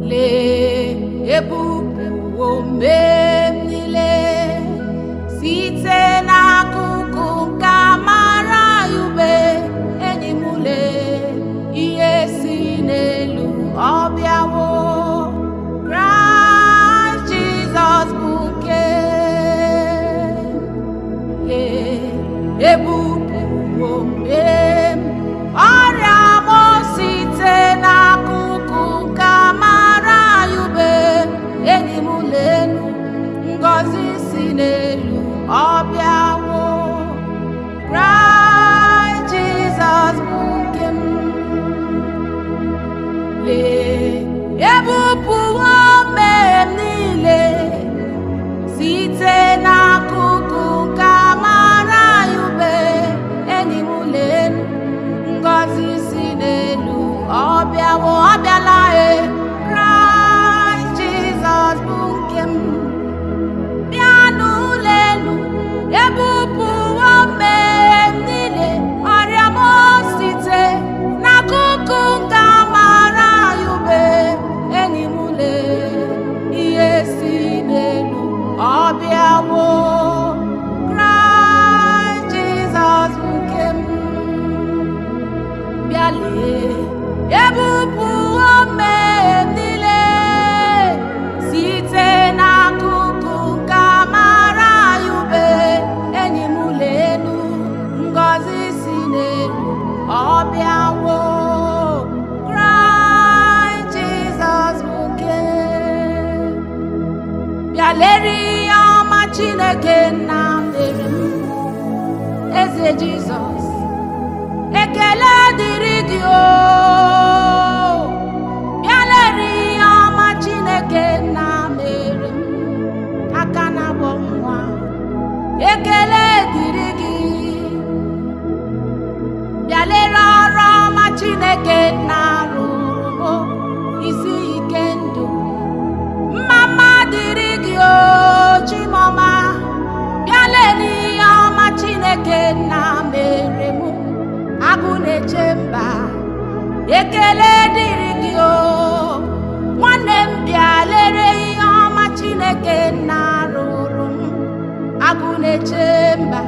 lee ebubo niile site n'akụkụ nke amara ya ube. Enyi m lee ihe si n'elu ọ bịawo. Kraịst Jizọs bụ nke lee ebubo ọrịa m site n'akụkụ nke amara ya ube. Enyi m leenụ ngọzi si n'elu ọ bịawo. Kraịst Jizọs bụ nke m. Lee ebupụwo mmehie m niile site n'akụkụ nke amara ya ube. Enyi m leenụ ngọzi si n'elu ọ bịawo. Ọ bịala Kraịst Jizọs bụ nke m. Bịanụ leenụ ebupụwo mmehie m niile, ọrịa m site n'akụkụ nke amara ya ube. Enyi m lee ihe si n'elu ọ bịawo. Kraịst Jizọs bụ nke m. Bịa lee ebupụwo mmehie m niile site n'akụkụ nke amara ya ube. Enyi m leenụ ngọzi si n'elu ọ bịawo. Kraịst Jizọs bụ nke. Bịa lere ihe ọma Chineke nna mere m. Eze Jizọs, ekele dịrị gị o. Bịa lere ihe ọma Chineke nna mere m. Aka na-agwọ nwa, ekele dịrị gị. Bịa lere ọrụ ọma Chineke nna rụrụ m. Isi ike ndụ, mma dịrị gị o Chimọma. Bịa lere ihe ọma Chineke nna mere m. Agụ na-eche mba, ekele dịrị gị o. Nwanne m bịa lere ihe ọma Chineke nna rụrụ m. Agụ na-eche mba,